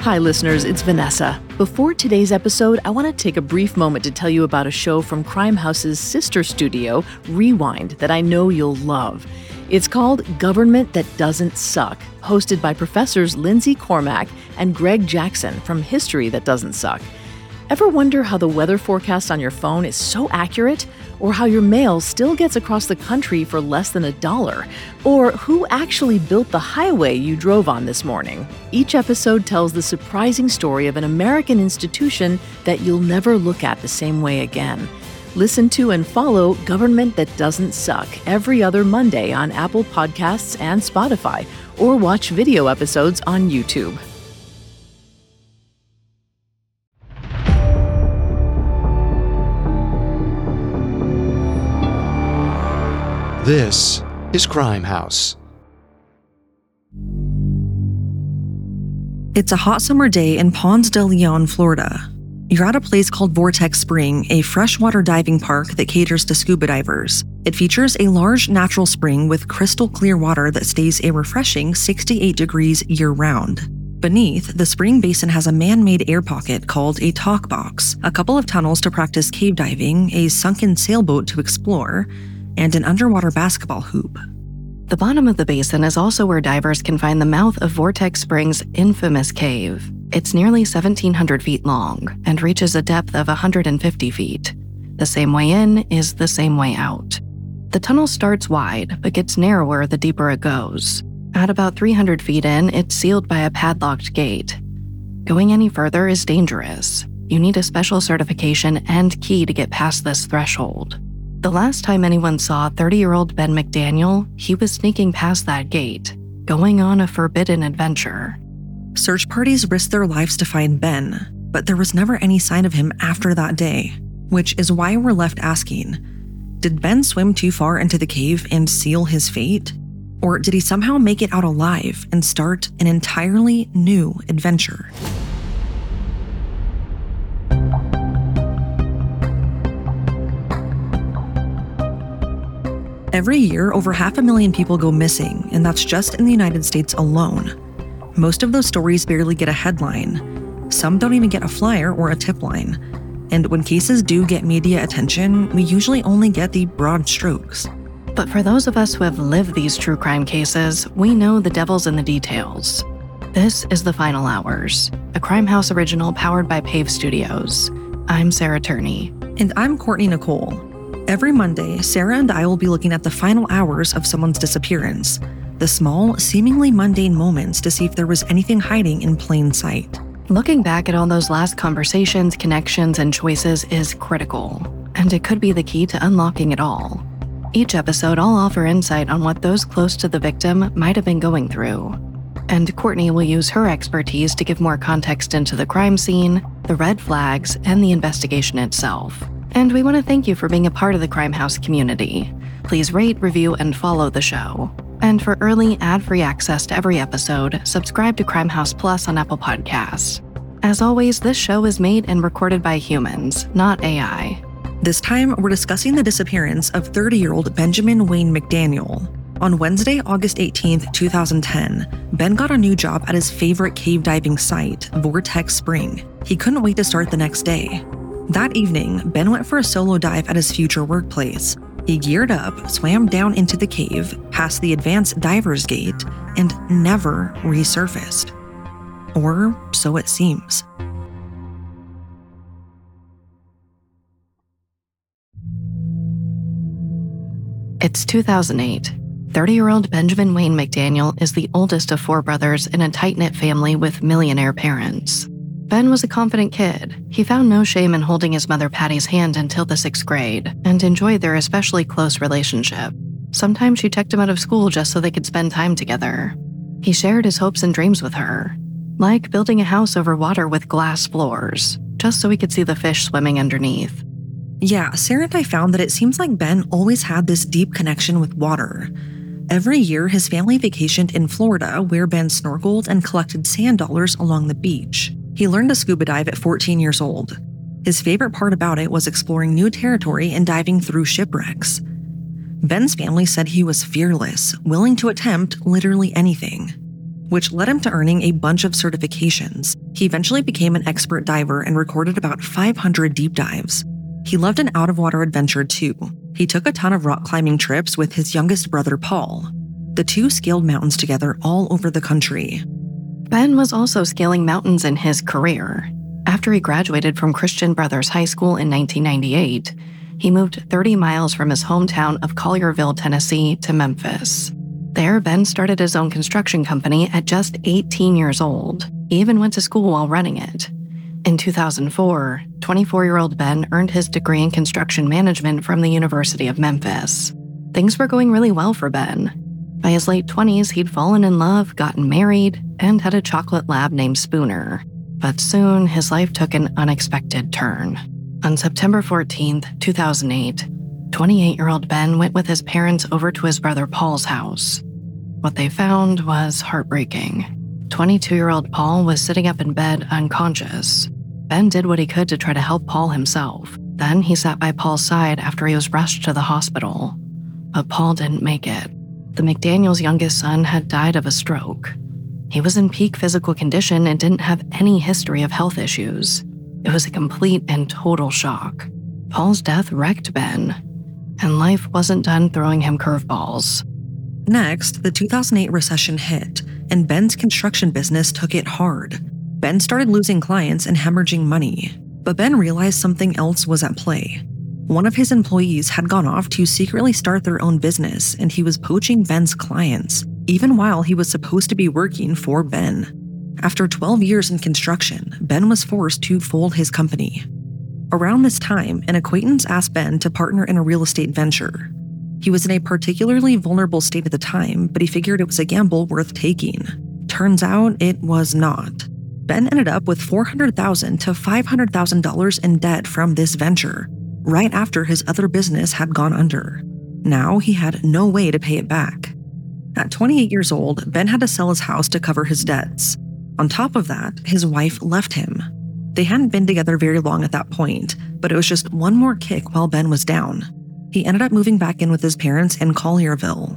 Hi, listeners, it's Vanessa. Before today's episode, I want to take a brief moment to tell you about a show from Crimehouse's sister studio, Rewind, that I know you'll love. It's called Government That Doesn't Suck, hosted by professors Lindsay Cormack and Greg Jackson from History That Doesn't Suck. Ever wonder how the weather forecast on your phone is so accurate? Or how your mail still gets across the country for less than $1? Or who actually built the highway you drove on this morning? Each episode tells the surprising story of an American institution that you'll never look at the same way again. Listen to and follow Government That Doesn't Suck every other Monday on Apple Podcasts and Spotify, or watch video episodes on YouTube. This is Crime House. It's a hot summer day in Ponce de Leon, Florida. You're at a place called Vortex Spring, a freshwater diving park that caters to scuba divers. It features a large natural spring with crystal clear water that stays a refreshing 68 degrees year-round. Beneath, the spring basin has a man-made air pocket called a talk box, a couple of tunnels to practice cave diving, a sunken sailboat to explore, and an underwater basketball hoop. The bottom of the basin is also where divers can find the mouth of Vortex Spring's infamous cave. It's nearly 1,700 feet long and reaches a depth of 150 feet. The same way in is the same way out. The tunnel starts wide, but gets narrower the deeper it goes. At about 300 feet in, it's sealed by a padlocked gate. Going any further is dangerous. You need a special certification and key to get past this threshold. The last time anyone saw 30-year-old Ben McDaniel, he was sneaking past that gate, going on a forbidden adventure. Search parties risked their lives to find Ben, but there was never any sign of him after that day, which is why we're left asking, did Ben swim too far into the cave and seal his fate? Or did he somehow make it out alive and start an entirely new adventure? Every year, over 500,000 people go missing, and that's just in the United States alone. Most of those stories barely get a headline. Some don't even get a flyer or a tip line. And when cases do get media attention, we usually only get the broad strokes. But for those of us who have lived these true crime cases, we know the devil's in the details. This is The Final Hours, a Crime House original powered by Pave Studios. I'm Sarah Turney. And I'm Courtney Nicole. Every Monday, Sarah and I will be looking at the final hours of someone's disappearance, the small, seemingly mundane moments to see if there was anything hiding in plain sight. Looking back at all those last conversations, connections, and choices is critical, and it could be the key to unlocking it all. Each episode, I'll offer insight on what those close to the victim might have been going through. And Courtney will use her expertise to give more context into the crime scene, the red flags, and the investigation itself. And we want to thank you for being a part of the Crime House community. Please rate, review, and follow the show. And for early, ad-free access to every episode, subscribe to Crime House Plus on Apple Podcasts. As always, this show is made and recorded by humans, not AI. This time, we're discussing the disappearance of 30-year-old Benjamin Wayne McDaniel. On Wednesday, August 18, 2010, Ben got a new job at his favorite cave diving site, Vortex Spring. He couldn't wait to start the next day. That evening, Ben went for a solo dive at his future workplace. He geared up, swam down into the cave, past the advanced diver's gate, and never resurfaced. Or so it seems. It's 2008. 30-year-old Benjamin Wayne McDaniel is the oldest of 4 brothers in a tight-knit family with millionaire parents. Ben was a confident kid. He found no shame in holding his mother Patty's hand until the 6th grade and enjoyed their especially close relationship. Sometimes she checked him out of school just so they could spend time together. He shared his hopes and dreams with her, like building a house over water with glass floors, just so he could see the fish swimming underneath. Yeah, Sarah and I found that it seems like Ben always had this deep connection with water. Every year, his family vacationed in Florida, where Ben snorkeled and collected sand dollars along the beach. He learned to scuba dive at 14 years old. His favorite part about it was exploring new territory and diving through shipwrecks. Ben's family said he was fearless, willing to attempt literally anything. which led him to earning a bunch of certifications. He eventually became an expert diver and recorded about 500 deep dives. He loved an out-of-water adventure too. He took a ton of rock climbing trips with his youngest brother, Paul. The two scaled mountains together all over the country. Ben was also scaling mountains in his career. After he graduated from Christian Brothers High School in 1998, he moved 30 miles from his hometown of Collierville, Tennessee, to Memphis. There, Ben started his own construction company at just 18 years old. He even went to school while running it. In 2004, 24-year-old Ben earned his degree in construction management from the University of Memphis. Things were going really well for Ben. By his late 20s, he'd fallen in love, gotten married, and had a chocolate lab named Spooner. But soon, his life took an unexpected turn. On September 14, 2008, 28-year-old Ben went with his parents over to his brother Paul's house. What they found was heartbreaking. 22-year-old Paul was sitting up in bed unconscious. Ben did what he could to try to help Paul himself. Then he sat by Paul's side after he was rushed to the hospital. But Paul didn't make it. The McDaniels' youngest son had died of a stroke. He was in peak physical condition and didn't have any history of health issues. It was a complete and total shock. Paul's death wrecked Ben, and life wasn't done throwing him curveballs. Next, the 2008 recession hit, and Ben's construction business took it hard. Ben started losing clients and hemorrhaging money. But Ben realized something else was at play. One of his employees had gone off to secretly start their own business, and he was poaching Ben's clients, even while he was supposed to be working for Ben. After 12 years in construction, Ben was forced to fold his company. Around this time, an acquaintance asked Ben to partner in a real estate venture. He was in a particularly vulnerable state at the time, but he figured it was a gamble worth taking. Turns out it was not. Ben ended up with $400,000 to $500,000 in debt from this venture, right after his other business had gone under. Now he had no way to pay it back. At 28 years old, Ben had to sell his house to cover his debts. On top of that, his wife left him. They hadn't been together very long at that point, but it was just one more kick while Ben was down. He ended up moving back in with his parents in Collierville.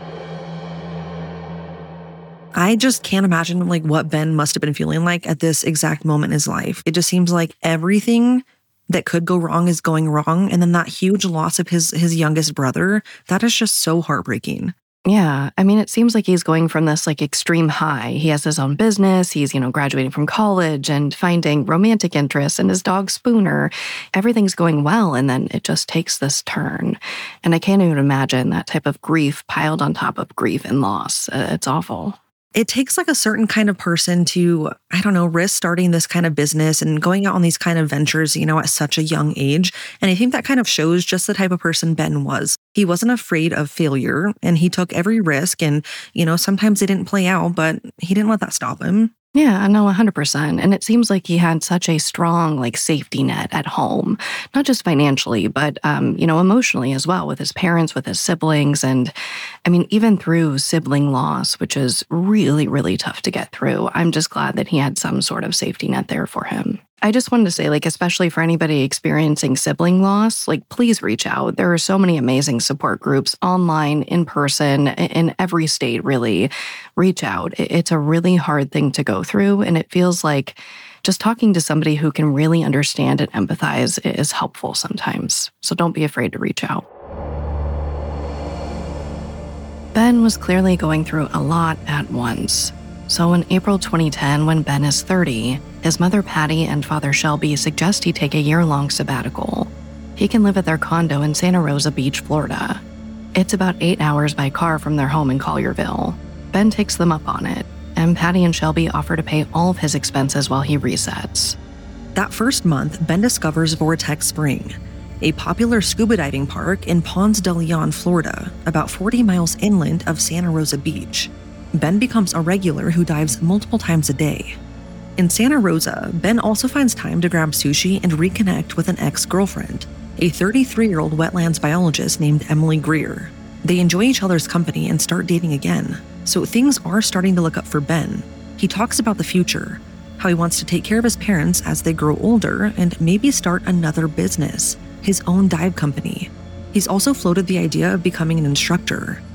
I just can't imagine what Ben must have been feeling like at this exact moment in his life. It just seems like everything that could go wrong is going wrong, and then that huge loss of his youngest brother, that is just so heartbreaking. Yeah, I mean, it seems like he's going from this extreme high. He has his own business, he's, graduating from college and finding romantic interests and his dog Spooner. Everything's going well, and then it just takes this turn. And I can't even imagine that type of grief piled on top of grief and loss. It's awful. It takes a certain kind of person to, risk starting this kind of business and going out on these kind of ventures, at such a young age. And I think that kind of shows just the type of person Ben was. He wasn't afraid of failure, and he took every risk, and, sometimes it didn't play out, but he didn't let that stop him. Yeah, no, 100%. And it seems like he had such a strong, safety net at home, not just financially, but, emotionally as well, with his parents, with his siblings. And I mean, even through sibling loss, which is really, really tough to get through, I'm just glad that he had some sort of safety net there for him. I just wanted to say, especially for anybody experiencing sibling loss, please reach out. There are so many amazing support groups online, in person, in every state, really. Reach out. It's a really hard thing to go through, and it feels like just talking to somebody who can really understand and empathize is helpful sometimes. So don't be afraid to reach out. Ben was clearly going through a lot at once. So in April 2010, when Ben is 30, his mother Patty and father Shelby suggest he take a year-long sabbatical. He can live at their condo in Santa Rosa Beach, Florida. It's about 8 hours by car from their home in Collierville. Ben takes them up on it, and Patty and Shelby offer to pay all of his expenses while he resets. That first month, Ben discovers Vortex Spring, a popular scuba diving park in Ponce de Leon, Florida, about 40 miles inland of Santa Rosa Beach. Ben becomes a regular who dives multiple times a day. In Santa Rosa, Ben also finds time to grab sushi and reconnect with an ex-girlfriend, a 33-year-old wetlands biologist named Emily Greer. They enjoy each other's company and start dating again, so things are starting to look up for Ben. He talks about the future, how he wants to take care of his parents as they grow older and maybe start another business, his own dive company. He's also floated the idea of becoming an instructor.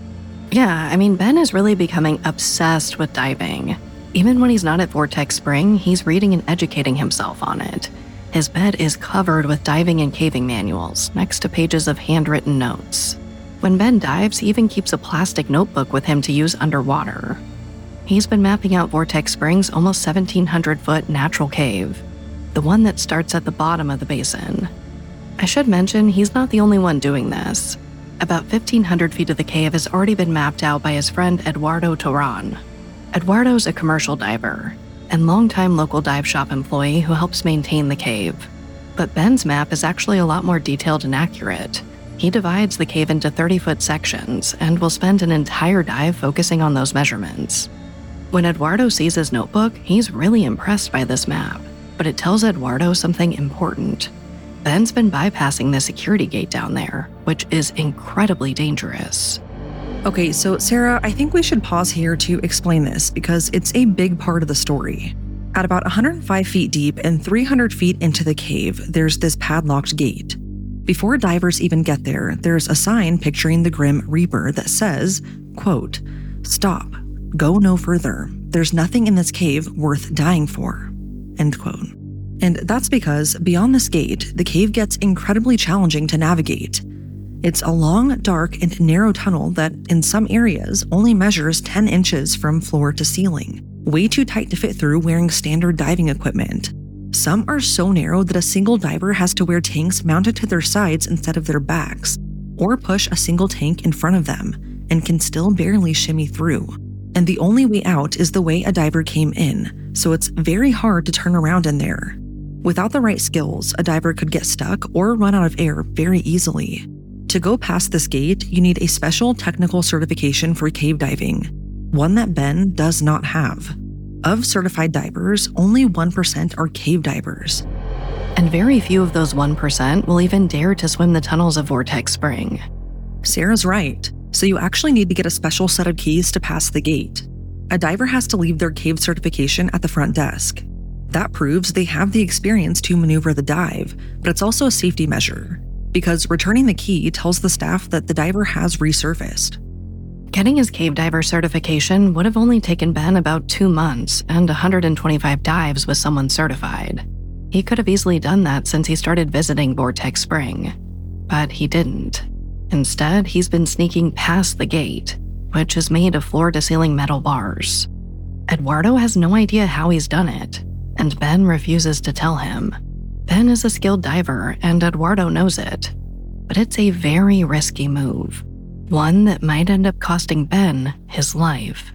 Yeah, Ben is really becoming obsessed with diving. Even when he's not at Vortex Spring, he's reading and educating himself on it. His bed is covered with diving and caving manuals, next to pages of handwritten notes. When Ben dives, he even keeps a plastic notebook with him to use underwater. He's been mapping out Vortex Spring's almost 1,700-foot natural cave, the one that starts at the bottom of the basin. I should mention he's not the only one doing this. About 1,500 feet of the cave has already been mapped out by his friend Eduardo Toran. Eduardo's a commercial diver and longtime local dive shop employee who helps maintain the cave. But Ben's map is actually a lot more detailed and accurate. He divides the cave into 30-foot sections and will spend an entire dive focusing on those measurements. When Eduardo sees his notebook, he's really impressed by this map, but it tells Eduardo something important. Ben's been bypassing the security gate down there, which is incredibly dangerous. Okay, so Sarah, I think we should pause here to explain this because it's a big part of the story. At about 105 feet deep and 300 feet into the cave, there's this padlocked gate. Before divers even get there, there's a sign picturing the Grim Reaper that says, quote, "Stop. Go no further. There's nothing in this cave worth dying for." End quote. And that's because beyond this gate, the cave gets incredibly challenging to navigate. It's a long, dark, and narrow tunnel that, in some areas, only measures 10 inches from floor to ceiling, way too tight to fit through wearing standard diving equipment. Some are so narrow that a single diver has to wear tanks mounted to their sides instead of their backs, or push a single tank in front of them, and can still barely shimmy through. And the only way out is the way a diver came in, so it's very hard to turn around in there. Without the right skills, a diver could get stuck or run out of air very easily. To go past this gate, you need a special technical certification for cave diving, one that Ben does not have. Of certified divers, only 1% are cave divers. And very few of those 1% will even dare to swim the tunnels of Vortex Spring. Sarah's right. So you actually need to get a special set of keys to pass the gate. A diver has to leave their cave certification at the front desk. That proves they have the experience to maneuver the dive, but it's also a safety measure, because returning the key tells the staff that the diver has resurfaced. Getting his cave diver certification would have only taken Ben about 2 months and 125 dives with someone certified. He could have easily done that since he started visiting Vortex Spring, but he didn't. Instead, he's been sneaking past the gate, which is made of floor-to-ceiling metal bars. Eduardo has no idea how he's done it, and Ben refuses to tell him. Ben is a skilled diver, and Eduardo knows it. But it's a very risky move, one that might end up costing Ben his life.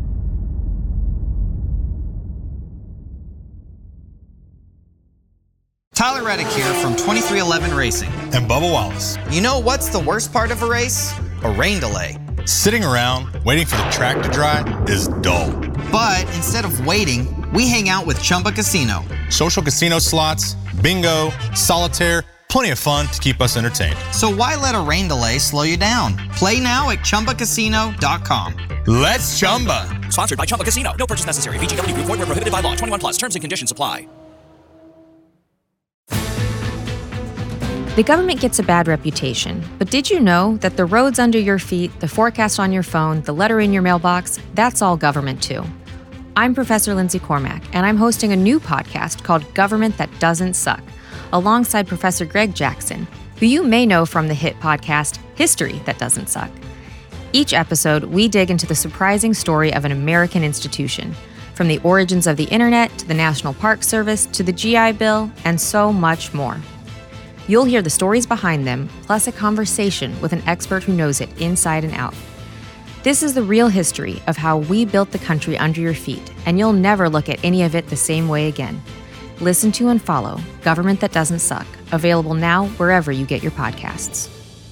Tyler Reddick here from 2311 Racing. And Bubba Wallace. You know what's the worst part of a race? A rain delay. Sitting around waiting for the track to dry is dull. But instead of waiting, we hang out with Chumba Casino. Social casino slots, bingo, solitaire, plenty of fun to keep us entertained. So why let a rain delay slow you down? Play now at ChumbaCasino.com. Let's Chumba. Sponsored by Chumba Casino. No purchase necessary. VGW Group. Void where prohibited by law. 21 plus. Terms and conditions apply. The government gets a bad reputation, but did you know that the roads under your feet, the forecast on your phone, the letter in your mailbox, that's all government too? I'm Professor Lindsay Cormack, and I'm hosting a new podcast called Government That Doesn't Suck, alongside Professor Greg Jackson, who you may know from the hit podcast History That Doesn't Suck. Each episode, we dig into the surprising story of an American institution, from the origins of the internet to the National Park Service to the GI Bill, and so much more. You'll hear the stories behind them, plus a conversation with an expert who knows it inside and out. This is the real history of how we built the country under your feet, and you'll never look at any of it the same way again. Listen to and follow Government That Doesn't Suck, available now wherever you get your podcasts.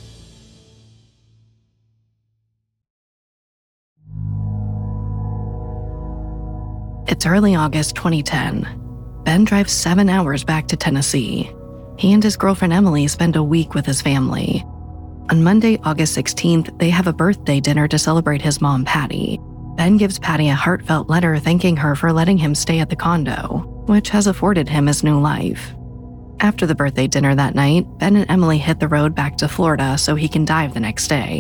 It's early August 2010. Ben drives 7 hours back to Tennessee. He and his girlfriend Emily spend a week with his family. On Monday, August 16th, they have a birthday dinner to celebrate his mom, Patty. Ben gives Patty a heartfelt letter thanking her for letting him stay at the condo, which has afforded him his new life. After the birthday dinner that night, Ben and Emily hit the road back to Florida so he can dive the next day.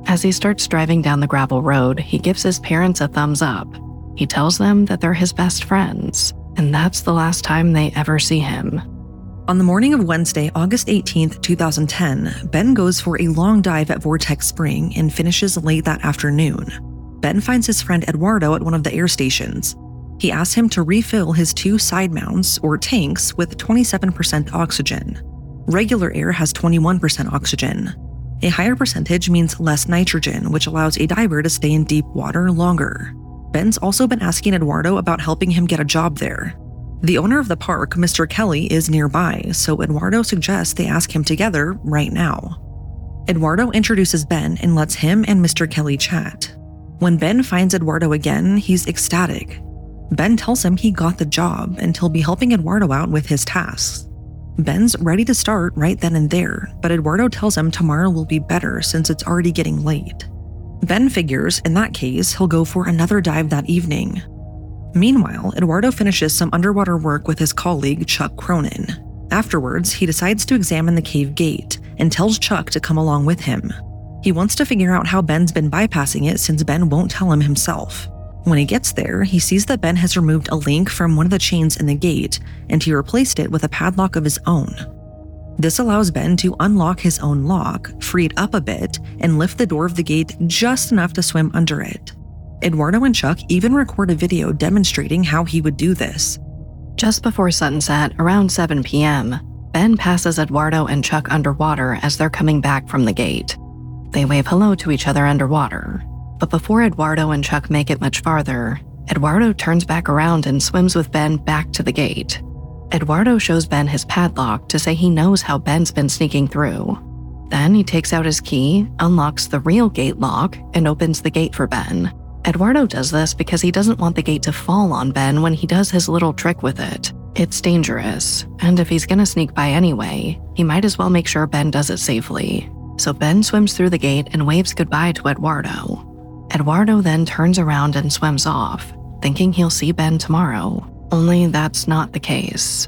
As he starts driving down the gravel road, he gives his parents a thumbs up. He tells them that they're his best friends, and that's the last time they ever see him. On the morning of Wednesday, August 18th, 2010, Ben goes for a long dive at Vortex Spring and finishes late that afternoon. Ben finds his friend Eduardo at one of the air stations. He asks him to refill his 2 side mounts, or tanks, with 27% oxygen. Regular air has 21% oxygen. A higher percentage means less nitrogen, which allows a diver to stay in deep water longer. Ben's also been asking Eduardo about helping him get a job there. The owner of the park, Mr. Kelly, is nearby, so Eduardo suggests they ask him together right now. Eduardo introduces Ben and lets him and Mr. Kelly chat. When Ben finds Eduardo again, he's ecstatic. Ben tells him he got the job and he'll be helping Eduardo out with his tasks. Ben's ready to start right then and there, but Eduardo tells him tomorrow will be better since it's already getting late. Ben figures, in that case, he'll go for another dive that evening. Meanwhile, Eduardo finishes some underwater work with his colleague, Chuck Cronin. Afterwards, he decides to examine the cave gate and tells Chuck to come along with him. He wants to figure out how Ben's been bypassing it since Ben won't tell him himself. When he gets there, he sees that Ben has removed a link from one of the chains in the gate, and he replaced it with a padlock of his own. This allows Ben to unlock his own lock, free it up a bit, and lift the door of the gate just enough to swim under it. Eduardo and Chuck even record a video demonstrating how he would do this. Just before sunset, around 7 p.m., Ben passes Eduardo and Chuck underwater as they're coming back from the gate. They wave hello to each other underwater. But before Eduardo and Chuck make it much farther, Eduardo turns back around and swims with Ben back to the gate. Eduardo shows Ben his padlock to say he knows how Ben's been sneaking through. Then he takes out his key, unlocks the real gate lock, and opens the gate for Ben. Eduardo does this because he doesn't want the gate to fall on Ben when he does his little trick with it. It's dangerous, and if he's gonna sneak by anyway, he might as well make sure Ben does it safely. So Ben swims through the gate and waves goodbye to Eduardo. Eduardo then turns around and swims off, thinking he'll see Ben tomorrow. Only that's not the case.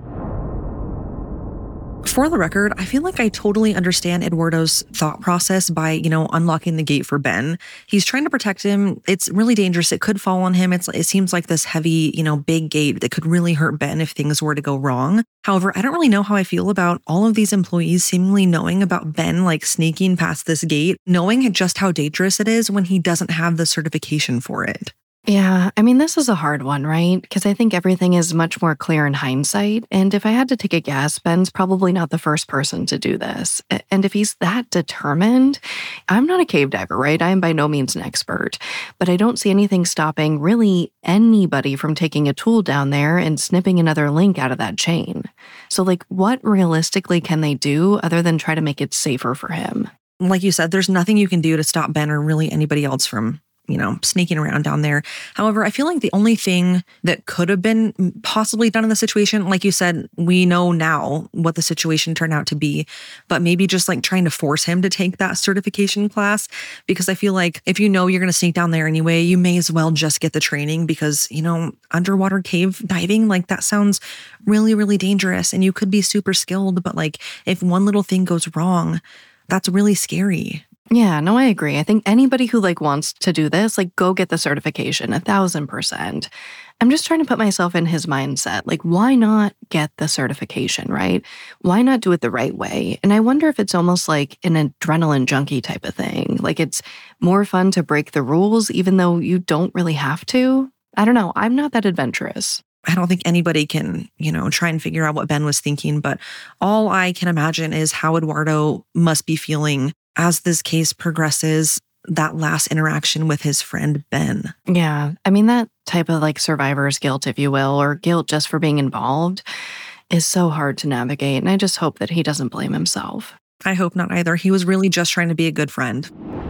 For the record, I feel like I totally understand Eduardo's thought process by, unlocking the gate for Ben. He's trying to protect him. It's really dangerous. It could fall on him. It seems like this heavy, big gate that could really hurt Ben if things were to go wrong. However, I don't really know how I feel about all of these employees seemingly knowing about Ben, sneaking past this gate, knowing just how dangerous it is when he doesn't have the certification for it. Yeah, this is a hard one, right? Because I think everything is much more clear in hindsight. And if I had to take a guess, Ben's probably not the first person to do this. And if he's that determined, I'm not a cave diver, right? I am by no means an expert. But I don't see anything stopping really anybody from taking a tool down there and snipping another link out of that chain. So, what realistically can they do other than try to make it safer for him? Like you said, there's nothing you can do to stop Ben or really anybody else from sneaking around down there. However, I feel like the only thing that could have been possibly done in the situation, like you said, we know now what the situation turned out to be, but maybe just trying to force him to take that certification class, because I feel like if you're going to sneak down there anyway, you may as well just get the training because, underwater cave diving, that sounds really, really dangerous and you could be super skilled, but if one little thing goes wrong, that's really scary. Yeah, no, I agree. I think anybody who wants to do this, go get the certification, 1,000%. I'm just trying to put myself in his mindset. Why not get the certification, right? Why not do it the right way? And I wonder if it's almost like an adrenaline junkie type of thing. It's more fun to break the rules, even though you don't really have to. I don't know. I'm not that adventurous. I don't think anybody can, try and figure out what Ben was thinking, but all I can imagine is how Eduardo must be feeling as this case progresses, that last interaction with his friend Ben. Yeah, that type of survivor's guilt, if you will, or guilt just for being involved is so hard to navigate, and I just hope that he doesn't blame himself. I hope not either. He was really just trying to be a good friend.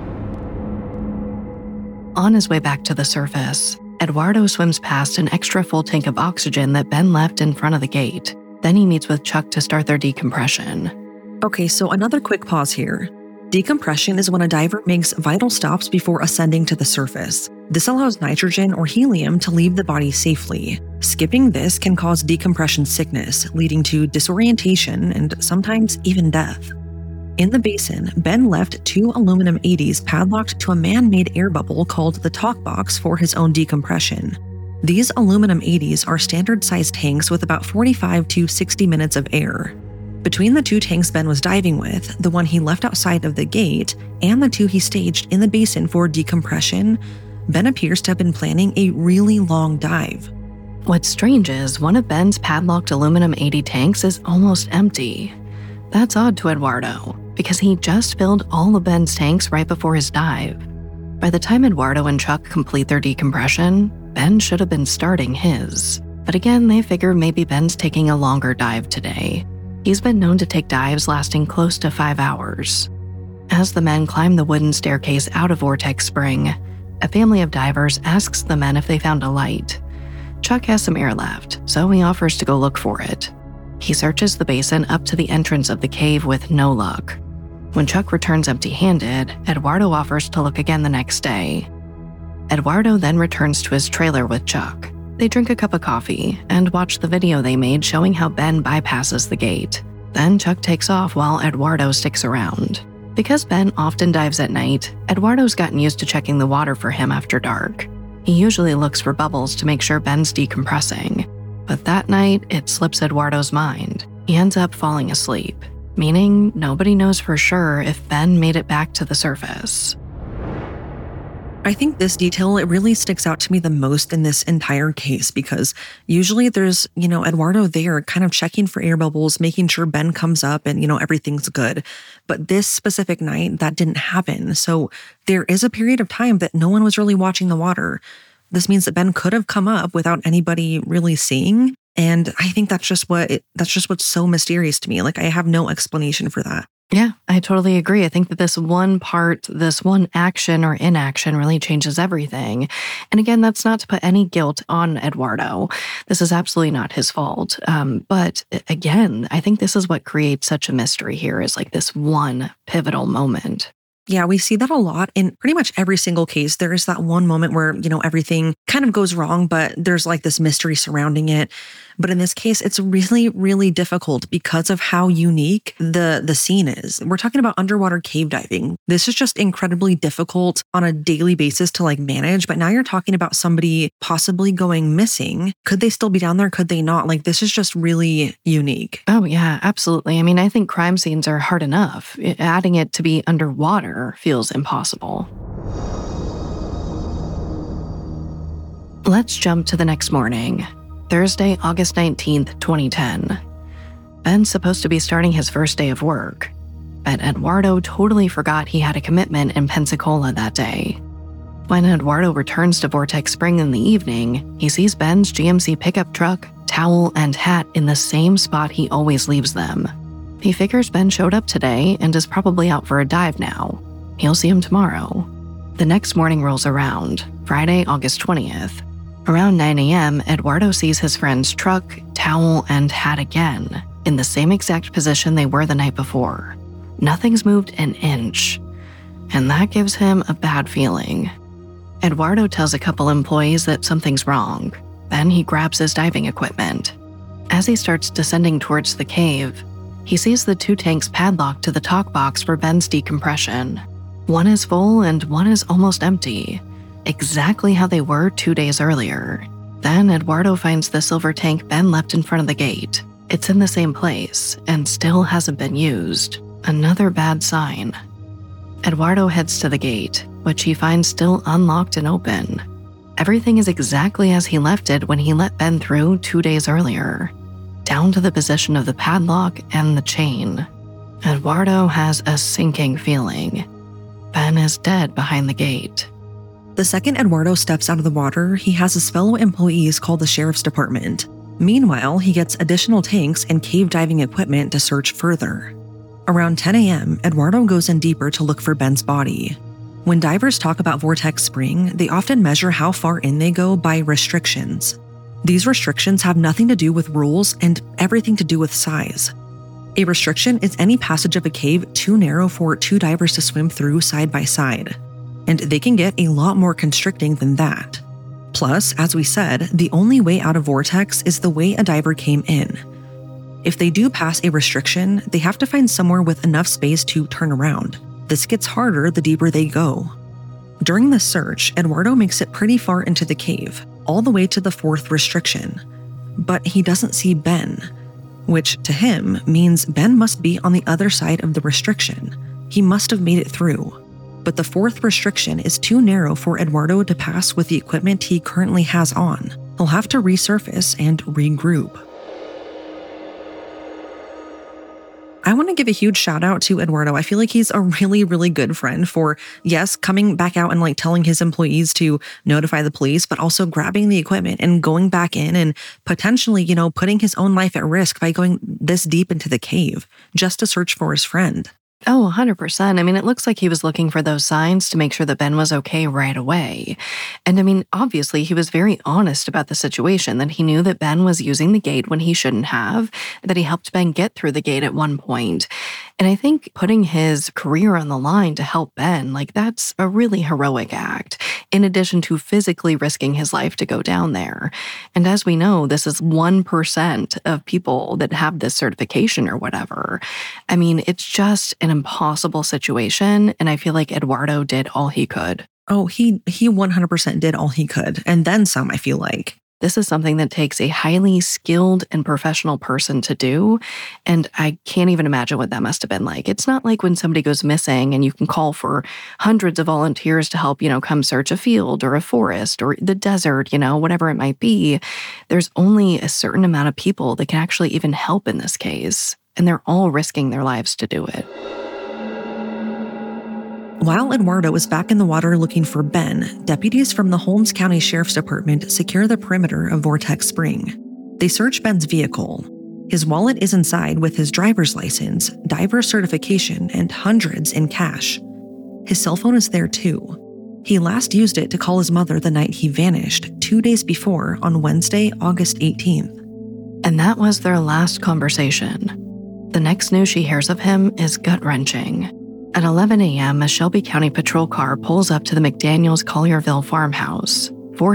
On his way back to the surface, Eduardo swims past an extra full tank of oxygen that Ben left in front of the gate. Then he meets with Chuck to start their decompression. Okay, so another quick pause here. Decompression is when a diver makes vital stops before ascending to the surface. This allows nitrogen or helium to leave the body safely. Skipping this can cause decompression sickness, leading to disorientation and sometimes even death. In the basin, Ben left 2 aluminum 80s padlocked to a man-made air bubble called the talk box for his own decompression. These aluminum 80s are standard-sized tanks with about 45 to 60 minutes of air. Between the 2 tanks Ben was diving with, the one he left outside of the gate, and the 2 he staged in the basin for decompression, Ben appears to have been planning a really long dive. What's strange is one of Ben's padlocked aluminum 80 tanks is almost empty. That's odd to Eduardo, because he just filled all of Ben's tanks right before his dive. By the time Eduardo and Chuck complete their decompression, Ben should have been starting his. But again, they figure maybe Ben's taking a longer dive today. He's been known to take dives lasting close to 5 hours. As the men climb the wooden staircase out of Vortex Spring, a family of divers asks the men if they found a light. Chuck has some air left, so he offers to go look for it. He searches the basin up to the entrance of the cave with no luck. When Chuck returns empty-handed, Eduardo offers to look again the next day. Eduardo then returns to his trailer with Chuck. They drink a cup of coffee and watch the video they made showing how Ben bypasses the gate. Then Chuck takes off while Eduardo sticks around. Because Ben often dives at night, Eduardo's gotten used to checking the water for him after dark. He usually looks for bubbles to make sure Ben's decompressing. But that night, it slips Eduardo's mind. He ends up falling asleep, meaning nobody knows for sure if Ben made it back to the surface. I think this detail, it really sticks out to me the most in this entire case because usually there's, Eduardo there kind of checking for air bubbles, making sure Ben comes up and, everything's good. But this specific night, that didn't happen. So there is a period of time that no one was really watching the water. This means that Ben could have come up without anybody really seeing. And I think that's just what's so mysterious to me. Like, I have no explanation for that. Yeah, I totally agree. I think that this one action or inaction really changes everything. And again, that's not to put any guilt on Eduardo. This is absolutely not his fault. But again, I think this is what creates such a mystery here is like this one pivotal moment. Yeah, we see that a lot in pretty much every single case. There is that one moment where, everything kind of goes wrong, but there's like this mystery surrounding it. But in this case, it's really, really difficult because of how unique the scene is. We're talking about underwater cave diving. This is just incredibly difficult on a daily basis to manage. But now you're talking about somebody possibly going missing. Could they still be down there? Could they not? This is just really unique. Oh, yeah, absolutely. I mean, I think crime scenes are hard enough. Adding it to be underwater feels impossible. Let's jump to the next morning. Thursday, August 19th, 2010. Ben's supposed to be starting his first day of work, but Eduardo totally forgot he had a commitment in Pensacola that day. When Eduardo returns to Vortex Spring in the evening, he sees Ben's GMC pickup truck, towel, and hat in the same spot he always leaves them. He figures Ben showed up today and is probably out for a dive now. He'll see him tomorrow. The next morning rolls around, Friday, August 20th. Around 9 a.m., Eduardo sees his friend's truck, towel, and hat again, in the same exact position they were the night before. Nothing's moved an inch, and that gives him a bad feeling. Eduardo tells a couple employees that something's wrong. Then he grabs his diving equipment. As he starts descending towards the cave, he sees the 2 tanks padlocked to the talk box for Ben's decompression. One is full and one is almost empty. Exactly how they were 2 days earlier. Then Eduardo finds the silver tank Ben left in front of the gate. It's in the same place and still hasn't been used. Another bad sign. Eduardo heads to the gate, which he finds still unlocked and open. Everything is exactly as he left it when he let Ben through 2 days earlier, down to the position of the padlock and the chain. Eduardo has a sinking feeling. Ben is dead behind the gate. The second Eduardo steps out of the water, he has his fellow employees call the sheriff's department. Meanwhile, he gets additional tanks and cave diving equipment to search further. Around 10 a.m., Eduardo goes in deeper to look for Ben's body. When divers talk about Vortex Spring, they often measure how far in they go by restrictions. These restrictions have nothing to do with rules and everything to do with size. A restriction is any passage of a cave too narrow for 2 divers to swim through side by side. And they can get a lot more constricting than that. Plus, as we said, the only way out of Vortex is the way a diver came in. If they do pass a restriction, they have to find somewhere with enough space to turn around. This gets harder the deeper they go. During the search, Eduardo makes it pretty far into the cave, all the way to the 4th restriction. But he doesn't see Ben, which to him means Ben must be on the other side of the restriction. He must have made it through. But the 4th restriction is too narrow for Eduardo to pass with the equipment he currently has on. He'll have to resurface and regroup. I want to give a huge shout out to Eduardo. I feel like he's a really, really good friend for, yes, coming back out and like telling his employees to notify the police, but also grabbing the equipment and going back in and potentially, putting his own life at risk by going this deep into the cave just to search for his friend. Oh, 100%. I mean, it looks like he was looking for those signs to make sure that Ben was okay right away. And I mean, obviously, he was very honest about the situation, that he knew that Ben was using the gate when he shouldn't have, that he helped Ben get through the gate at one point. And I think putting his career on the line to help Ben, that's a really heroic act, in addition to physically risking his life to go down there. And as we know, this is 1% of people that have this certification or whatever. I mean, it's just an impossible situation, and I feel like Eduardo did all he could. Oh, he 100% did all he could, and then some, I feel like. This is something that takes a highly skilled and professional person to do, and I can't even imagine what that must have been like. It's not like when somebody goes missing and you can call for hundreds of volunteers to help, come search a field or a forest or the desert, whatever it might be. There's only a certain amount of people that can actually even help in this case, and they're all risking their lives to do it. While Eduardo is back in the water looking for Ben, deputies from the Holmes County Sheriff's Department secure the perimeter of Vortex Spring. They search Ben's vehicle. His wallet is inside with his driver's license, diver certification, and hundreds in cash. His cell phone is there too. He last used it to call his mother the night he vanished, 2 days before on Wednesday, August 18th. And that was their last conversation. The next news she hears of him is gut-wrenching. At 11 a.m., a Shelby County patrol car pulls up to the McDaniels Collierville farmhouse,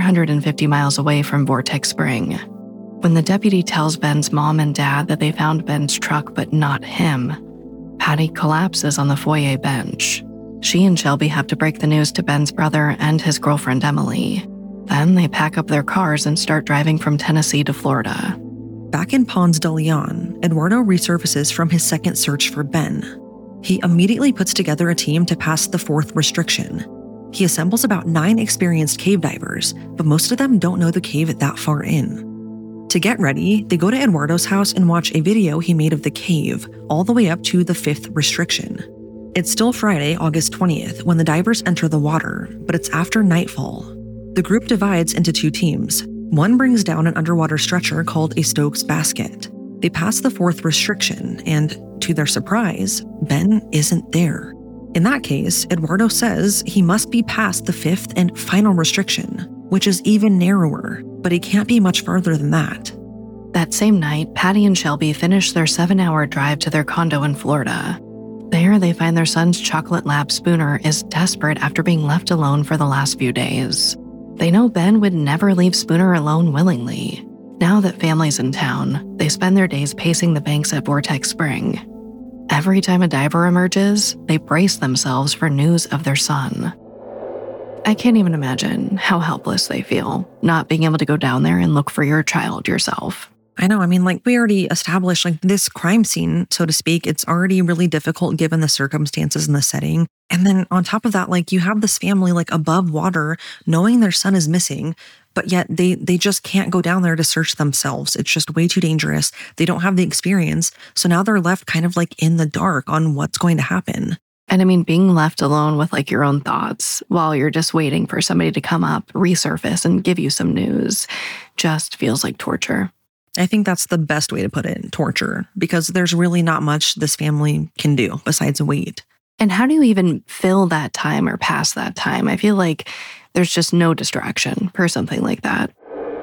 450 miles away from Vortex Spring. When the deputy tells Ben's mom and dad that they found Ben's truck but not him, Patty collapses on the foyer bench. She and Shelby have to break the news to Ben's brother and his girlfriend Emily. Then they pack up their cars and start driving from Tennessee to Florida. Back in Ponce de Leon, Eduardo resurfaces from his second search for Ben. He immediately puts together a team to pass the 4th restriction. He assembles about 9 experienced cave divers, but most of them don't know the cave that far in. To get ready, they go to Eduardo's house and watch a video he made of the cave, all the way up to the 5th restriction. It's still Friday, August 20th, when the divers enter the water, but it's after nightfall. The group divides into 2 teams. One brings down an underwater stretcher called a Stokes basket. They pass the 4th restriction, and to their surprise, Ben isn't there. In that case, Eduardo says he must be past the 5th and final restriction, which is even narrower, but he can't be much farther than that. That same night, Patty and Shelby finish their 7-hour drive to their condo in Florida. There, they find their son's chocolate lab Spooner is desperate after being left alone for the last few days. They know Ben would never leave Spooner alone willingly. Now that family's in town, they spend their days pacing the banks at Vortex Spring. Every time a diver emerges, they brace themselves for news of their son. I can't even imagine how helpless they feel, not being able to go down there and look for your child yourself. I know. I mean, we already established, this crime scene, so to speak, it's already really difficult given the circumstances and the setting. And then on top of that, you have this family, above water, knowing their son is missing, but yet they just can't go down there to search themselves. It's just way too dangerous. They don't have the experience. So now they're left kind of in the dark on what's going to happen. And I mean, being left alone with your own thoughts while you're just waiting for somebody to come up, resurface, and give you some news just feels like torture. I think that's the best way to put it, torture, because there's really not much this family can do besides wait. And how do you even fill that time or pass that time? I feel like there's just no distraction for something like that.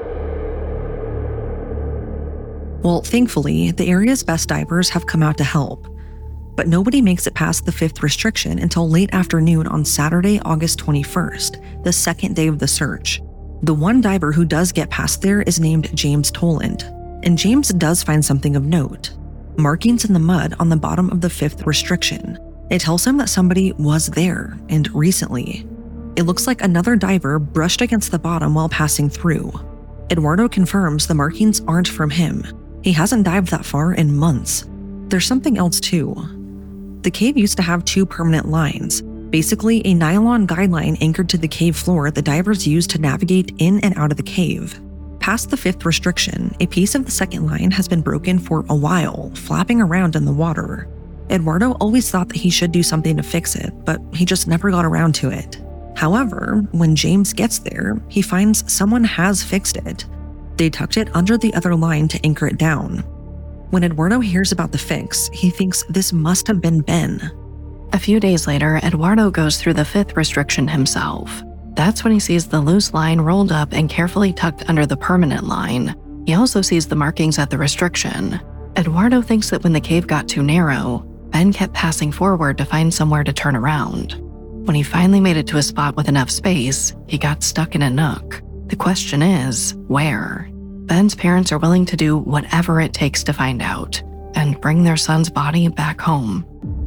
Well, thankfully, the area's best divers have come out to help. But nobody makes it past the 5th restriction until late afternoon on Saturday, August 21st, the 2nd day of the search. The one diver who does get past there is named James Toland. And James does find something of note. Markings in the mud on the bottom of the 5th restriction. It tells him that somebody was there, and recently. It looks like another diver brushed against the bottom while passing through. Eduardo confirms the markings aren't from him. He hasn't dived that far in months. There's something else too. The cave used to have 2 permanent lines, basically a nylon guideline anchored to the cave floor the divers used to navigate in and out of the cave. Past the 5th restriction, a piece of the 2nd line has been broken for a while, flapping around in the water. Eduardo always thought that he should do something to fix it, but he just never got around to it. However, when James gets there, he finds someone has fixed it. They tucked it under the other line to anchor it down. When Eduardo hears about the fix, he thinks this must have been Ben. A few days later, Eduardo goes through the 5th restriction himself. That's when he sees the loose line rolled up and carefully tucked under the permanent line. He also sees the markings at the restriction. Eduardo thinks that when the cave got too narrow, Ben kept passing forward to find somewhere to turn around. When he finally made it to a spot with enough space, he got stuck in a nook. The question is, where? Ben's parents are willing to do whatever it takes to find out and bring their son's body back home.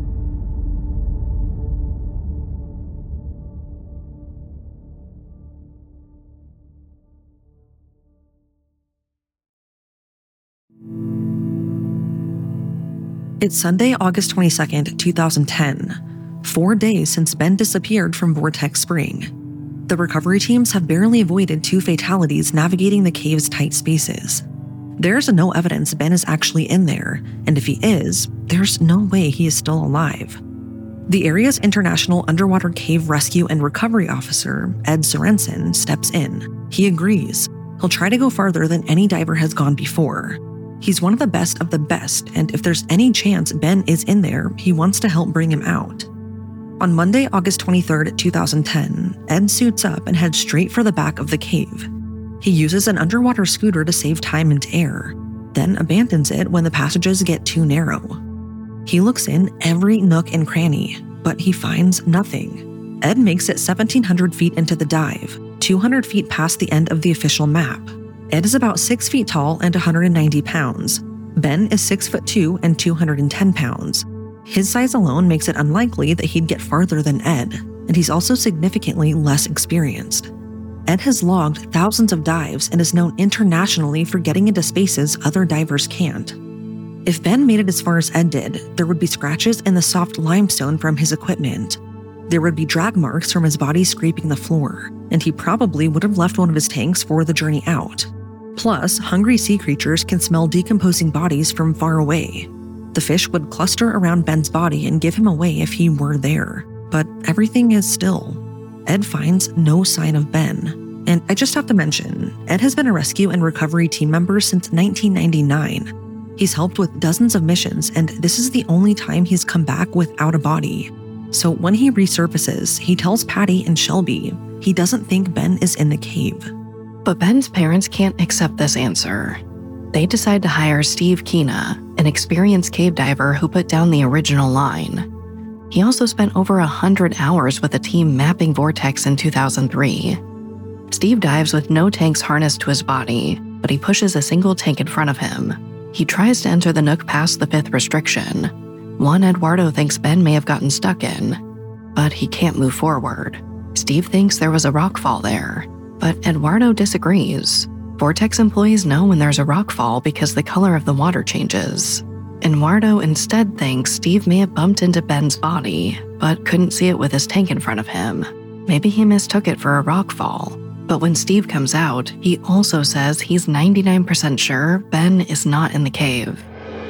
It's Sunday, August 22nd, 2010, 4 days since Ben disappeared from Vortex Spring. The recovery teams have barely avoided 2 fatalities navigating the cave's tight spaces. There's no evidence Ben is actually in there, and if he is, there's no way he is still alive. The area's International Underwater Cave Rescue and Recovery Officer, Ed Sorensen, steps in. He agrees. He'll try to go farther than any diver has gone before. He's one of the best, and if there's any chance Ben is in there, he wants to help bring him out. On Monday, August 23rd, 2010, Ed suits up and heads straight for the back of the cave. He uses an underwater scooter to save time and air, then abandons it when the passages get too narrow. He looks in every nook and cranny, but he finds nothing. Ed makes it 1,700 feet into the dive, 200 feet past the end of the official map. Ed is about 6 feet tall and 190 pounds. Ben is 6'2" and 210 pounds. His size alone makes it unlikely that he'd get farther than Ed, and he's also significantly less experienced. Ed has logged thousands of dives and is known internationally for getting into spaces other divers can't. If Ben made it as far as Ed did, there would be scratches in the soft limestone from his equipment. There would be drag marks from his body scraping the floor, and he probably would have left one of his tanks for the journey out. Plus, hungry sea creatures can smell decomposing bodies from far away. The fish would cluster around Ben's body and give him away if he were there, but everything is still. Ed finds no sign of Ben. And I just have to mention, Ed has been a rescue and recovery team member since 1999. He's helped with dozens of missions, and this is the only time he's come back without a body. So when he resurfaces, he tells Patty and Shelby he doesn't think Ben is in the cave. But Ben's parents can't accept this answer. They decide to hire Steve Keena, an experienced cave diver who put down the original line. He also spent over 100 hours with a team mapping Vortex in 2003. Steve dives with no tanks harnessed to his body, but he pushes a single tank in front of him. He tries to enter the nook past the 5th restriction, one Eduardo thinks Ben may have gotten stuck in, but he can't move forward. Steve thinks there was a rockfall there, but Eduardo disagrees. Vortex employees know when there's a rockfall because the color of the water changes. Eduardo instead thinks Steve may have bumped into Ben's body, but couldn't see it with his tank in front of him. Maybe he mistook it for a rockfall. But when Steve comes out, he also says he's 99% sure Ben is not in the cave.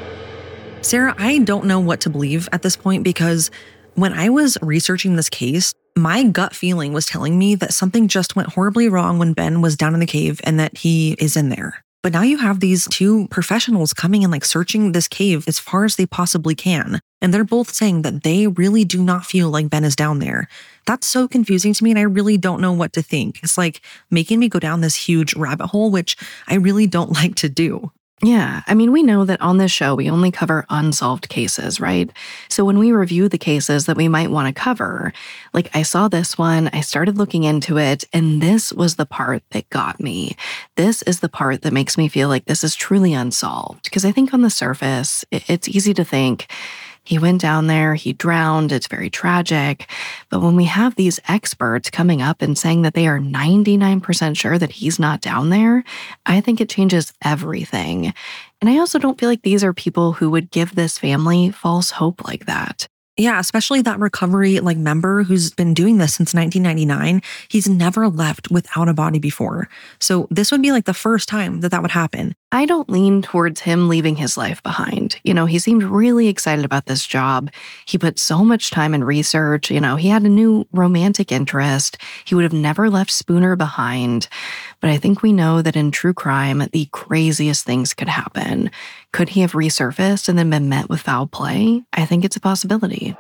Sarah, I don't know what to believe at this point because when I was researching this case, my gut feeling was telling me that something just went horribly wrong when Ben was down in the cave and that he is in there. But now you have these 2 professionals coming and searching this cave as far as they possibly can. And they're both saying that they really do not feel like Ben is down there. That's so confusing to me and I really don't know what to think. It's like making me go down this huge rabbit hole, which I really don't like to do. Yeah, I mean, we know that on this show, we only cover unsolved cases, right? So when we review the cases that we might want to cover, like I saw this one, I started looking into it, and this was the part that got me. This is the part that makes me feel like this is truly unsolved. Because I think on the surface, it's easy to think, he went down there, he drowned, it's very tragic. But when we have these experts coming up and saying that they are 99% sure that he's not down there, I think it changes everything. And I also don't feel like these are people who would give this family false hope like that. Yeah, especially that recovery member who's been doing this since 1999. He's never left without a body before. So this would be the first time that would happen. I don't lean towards him leaving his life behind. He seemed really excited about this job. He put so much time in research. He had a new romantic interest. He would have never left Spooner behind. But I think we know that in true crime, the craziest things could happen. Could he have resurfaced and then been met with foul play? I think it's a possibility.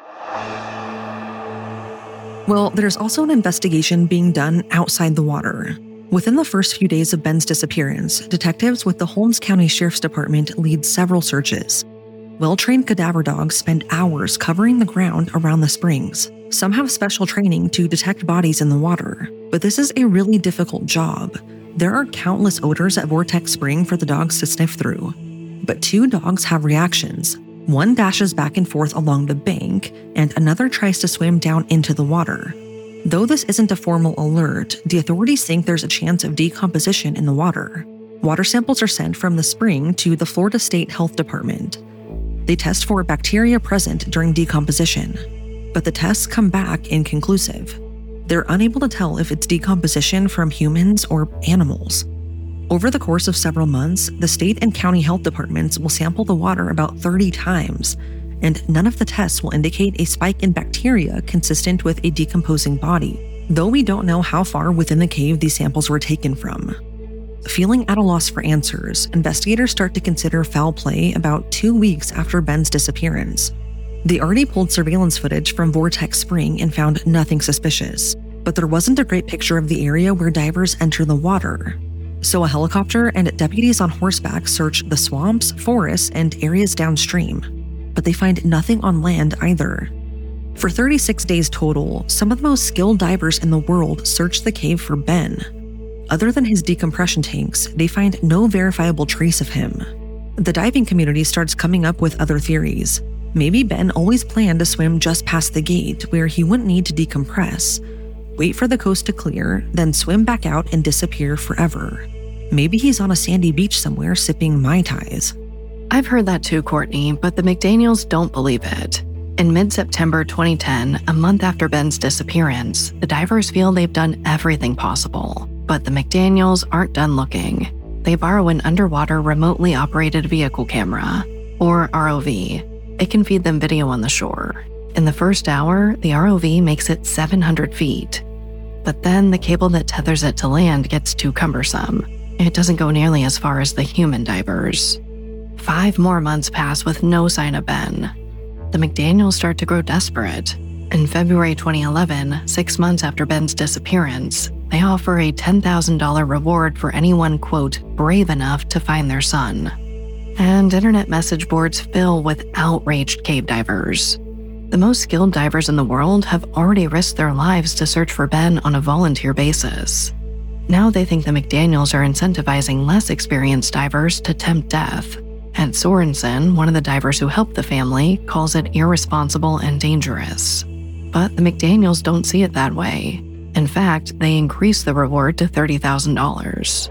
Well, there's also an investigation being done outside the water. Within the first few days of Ben's disappearance, detectives with the Holmes County Sheriff's Department lead several searches. Well-trained cadaver dogs spend hours covering the ground around the springs. Some have special training to detect bodies in the water, but this is a really difficult job. There are countless odors at Vortex Spring for the dogs to sniff through. But 2 dogs have reactions. One dashes back and forth along the bank, and another tries to swim down into the water. Though this isn't a formal alert, the authorities think there's a chance of decomposition in the water. Water samples are sent from the spring to the Florida State Health Department. They test for bacteria present during decomposition, but the tests come back inconclusive. They're unable to tell if it's decomposition from humans or animals. Over the course of several months, the state and county health departments will sample the water about 30 times, and none of the tests will indicate a spike in bacteria consistent with a decomposing body, though we don't know how far within the cave these samples were taken from. Feeling at a loss for answers, investigators start to consider foul play about 2 weeks after Ben's disappearance. They already pulled surveillance footage from Vortex Spring and found nothing suspicious, but there wasn't a great picture of the area where divers enter the water. So a helicopter and deputies on horseback search the swamps, forests, and areas downstream, but they find nothing on land either. For 36 days total, some of the most skilled divers in the world search the cave for Ben. Other than his decompression tanks, they find no verifiable trace of him. The diving community starts coming up with other theories. Maybe Ben always planned to swim just past the gate where he wouldn't need to decompress, wait for the coast to clear, then swim back out and disappear forever. Maybe he's on a sandy beach somewhere sipping Mai Tais. I've heard that too, Courtney, but the McDaniels don't believe it. In mid-September 2010, a month after Ben's disappearance, the divers feel they've done everything possible. But the McDaniels aren't done looking. They borrow an underwater remotely operated vehicle camera, or ROV. It can feed them video on the shore. In the first hour, the ROV makes it 700 feet. But then the cable that tethers it to land gets too cumbersome. It doesn't go nearly as far as the human divers. 5 more months pass with no sign of Ben. The McDaniels start to grow desperate. In February 2011, 6 months after Ben's disappearance, they offer a $10,000 reward for anyone, quote, brave enough to find their son. And internet message boards fill with outraged cave divers. The most skilled divers in the world have already risked their lives to search for Ben on a volunteer basis. Now they think the McDaniels are incentivizing less experienced divers to tempt death. And Sorensen, one of the divers who helped the family, calls it irresponsible and dangerous. But the McDaniels don't see it that way. In fact, they increase the reward to $30,000.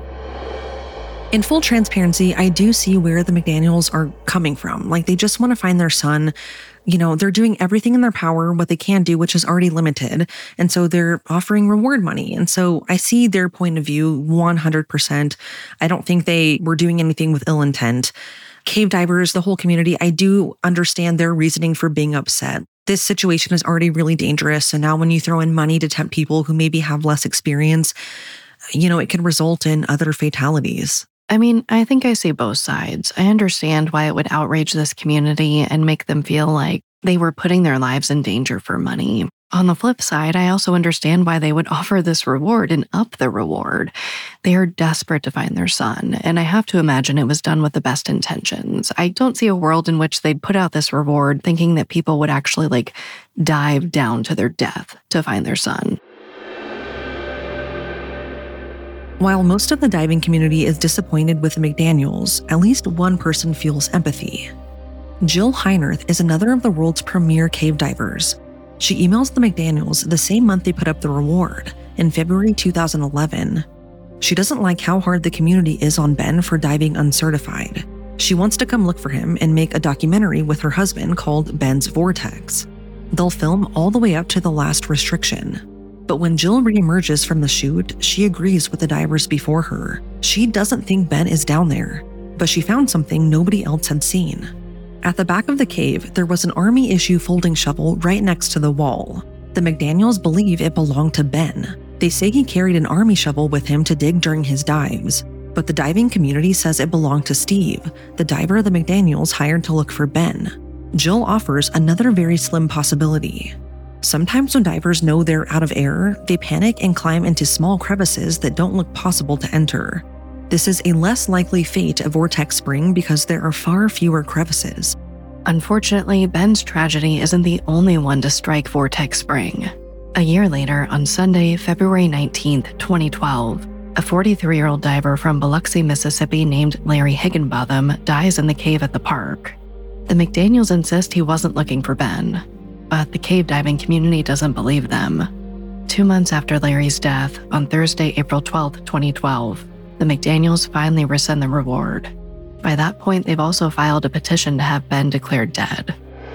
In full transparency, I do see where the McDaniels are coming from. They just want to find their son. They're doing everything in their power, what they can do, which is already limited. And so they're offering reward money. And so I see their point of view 100%. I don't think they were doing anything with ill intent. Cave divers, the whole community, I do understand their reasoning for being upset. This situation is already really dangerous. So now when you throw in money to tempt people who maybe have less experience, it can result in other fatalities. I mean, I think I see both sides. I understand why it would outrage this community and make them feel like they were putting their lives in danger for money. On the flip side, I also understand why they would offer this reward and up the reward. They are desperate to find their son, and I have to imagine it was done with the best intentions. I don't see a world in which they'd put out this reward thinking that people would actually dive down to their death to find their son. While most of the diving community is disappointed with the McDaniels, at least one person feels empathy. Jill Heinerth is another of the world's premier cave divers. She emails the McDaniels the same month they put up the reward, in February 2011. She doesn't like how hard the community is on Ben for diving uncertified. She wants to come look for him and make a documentary with her husband called Ben's Vortex. They'll film all the way up to the last restriction. But when Jill reemerges from the shoot, she agrees with the divers before her. She doesn't think Ben is down there, but she found something nobody else had seen. At the back of the cave, there was an Army-issue folding shovel right next to the wall. The McDaniels believe it belonged to Ben. They say he carried an Army shovel with him to dig during his dives, but the diving community says it belonged to Steve, the diver the McDaniels hired to look for Ben. Jill offers another very slim possibility. Sometimes when divers know they're out of air, they panic and climb into small crevices that don't look possible to enter. This is a less likely fate of Vortex Spring because there are far fewer crevices. Unfortunately, Ben's tragedy isn't the only one to strike Vortex Spring. A year later, on Sunday, February 19, 2012, a 43-year-old diver from Biloxi, Mississippi named Larry Higginbotham dies in the cave at the park. The McDaniels insist he wasn't looking for Ben, but the cave diving community doesn't believe them. 2 months after Larry's death, on Thursday, April 12, 2012, the McDaniels finally rescind the reward. By that point, they've also filed a petition to have Ben declared dead.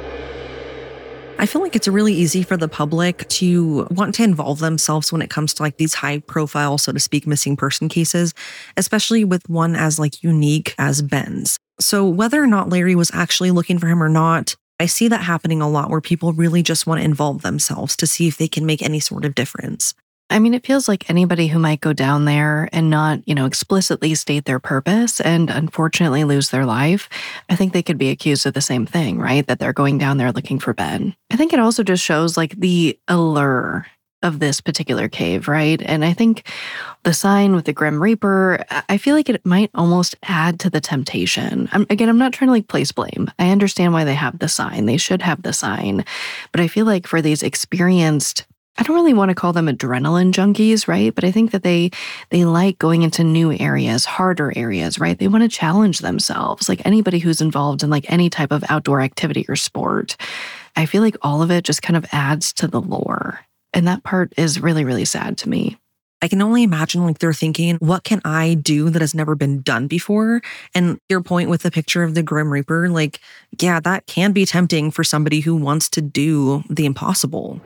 I feel like it's really easy for the public to want to involve themselves when it comes to these high profile, so to speak, missing person cases, especially with one as unique as Ben's. So whether or not Larry was actually looking for him or not, I see that happening a lot where people really just want to involve themselves to see if they can make any sort of difference. I mean, it feels like anybody who might go down there and not, explicitly state their purpose and unfortunately lose their life, I think they could be accused of the same thing, right? That they're going down there looking for Ben. I think it also just shows the allure of this particular cave, right? And I think the sign with the Grim Reaper, I feel like it might almost add to the temptation. I'm not trying to place blame. I understand why they have the sign. They should have the sign. But I feel like for these experienced, I don't really want to call them adrenaline junkies, right? But I think that they like going into new areas, harder areas, right? They want to challenge themselves, like anybody who's involved in any type of outdoor activity or sport. I feel like all of it just kind of adds to the lore. And that part is really, really sad to me. I can only imagine they're thinking, what can I do that has never been done before? And your point with the picture of the Grim Reaper, yeah, that can be tempting for somebody who wants to do the impossible.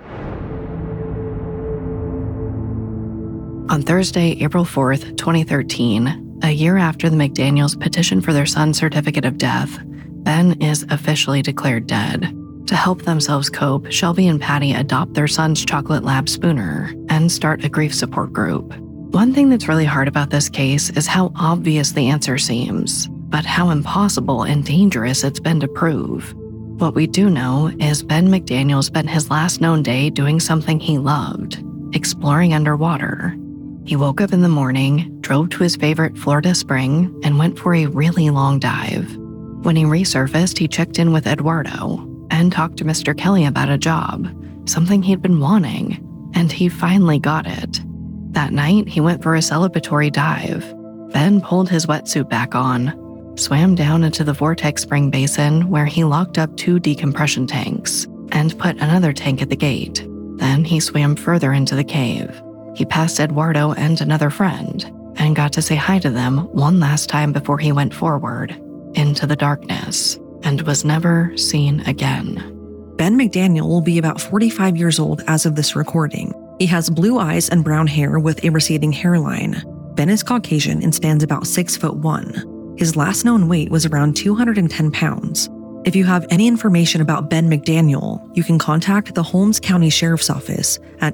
On Thursday, April 4th, 2013, a year after the McDaniels petitioned for their son's certificate of death, Ben is officially declared dead. To help themselves cope, Shelby and Patty adopt their son's chocolate lab Spooner and start a grief support group. One thing that's really hard about this case is how obvious the answer seems, but how impossible and dangerous it's been to prove. What we do know is Ben McDaniel spent his last known day doing something he loved, exploring underwater. He woke up in the morning, drove to his favorite Florida spring, and went for a really long dive. When he resurfaced, he checked in with Eduardo and talked to Mr. Kelly about a job, something he'd been wanting, and he finally got it. That night, he went for a celebratory dive. Ben pulled his wetsuit back on, swam down into the Vortex Spring Basin where he locked up 2 decompression tanks and put another tank at the gate. Then he swam further into the cave. He passed Eduardo and another friend and got to say hi to them one last time before he went forward into the darkness and was never seen again. Ben McDaniel will be about 45 years old as of this recording. He has blue eyes and brown hair with a receding hairline. Ben is Caucasian and stands about 6'1". His last known weight was around 210 pounds. If you have any information about Ben McDaniel, you can contact the Holmes County Sheriff's Office at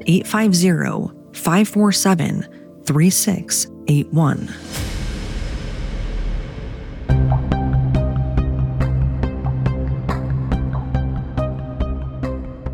850-547-3681.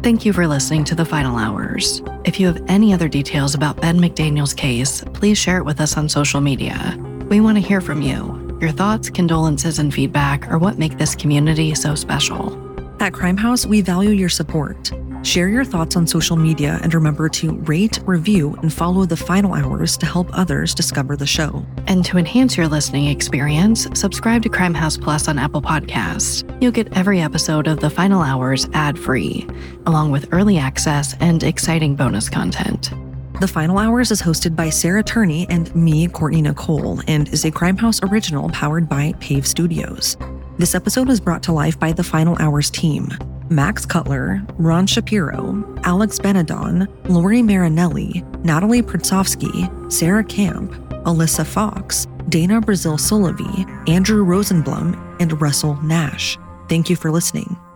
Thank you for listening to The Final Hours. If you have any other details about Ben McDaniel's case, please share it with us on social media. We want to hear from you. Your thoughts, condolences, and feedback are what make this community so special. At Crime House, we value your support. Share your thoughts on social media and remember to rate, review, and follow The Final Hours to help others discover the show. And to enhance your listening experience, subscribe to Crime House Plus on Apple Podcasts. You'll get every episode of The Final Hours ad-free, along with early access and exciting bonus content. The Final Hours is hosted by Sarah Turney and me, Courtney Nicole, and is a Crime House original powered by Pave Studios. This episode was brought to life by The Final Hours team: Max Cutler, Ron Shapiro, Alex Benedon, Lori Marinelli, Natalie Pritzovsky, Sarah Camp, Alyssa Fox, Dana Brazil Solovey, Andrew Rosenblum, and Russell Nash. Thank you for listening.